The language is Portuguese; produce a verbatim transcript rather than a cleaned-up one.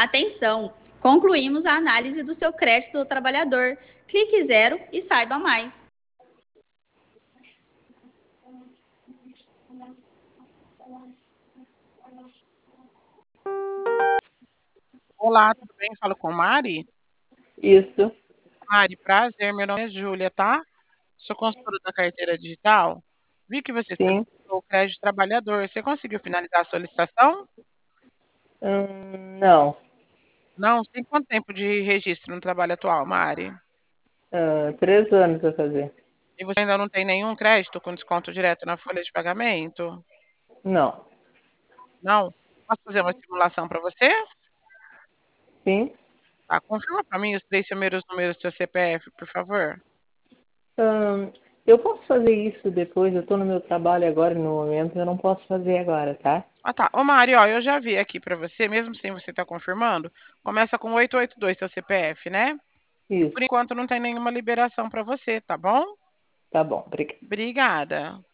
Atenção! Concluímos a análise do seu crédito do trabalhador. Clique zero e saiba mais. Olá, tudo bem? Falo com Mari. Isso. Mari, prazer. Meu nome é Júlia, tá? Sou consultora da carteira digital. Vi que você Sim. solicitou o crédito trabalhador. Você conseguiu finalizar a solicitação? Hum, não. Não? Tem quanto tempo de registro no trabalho atual, Mari? Ah, três anos a fazer. E você ainda não tem nenhum crédito com desconto direto na folha de pagamento? Não. Não? Posso fazer uma simulação para você? Sim. Tá, confirma para mim os três primeiros números do seu C P F, por favor. Hum, eu posso fazer isso depois. Eu estou no meu trabalho agora, no momento. Eu não posso fazer agora, tá? Ah, tá. Ô, Mari, ó, eu já vi aqui para você, mesmo sem você estar confirmando, começa com oito oito dois seu C P F, né? Isso. Por enquanto não tem nenhuma liberação para você, tá bom? Tá bom. Obrigada. Obrigada.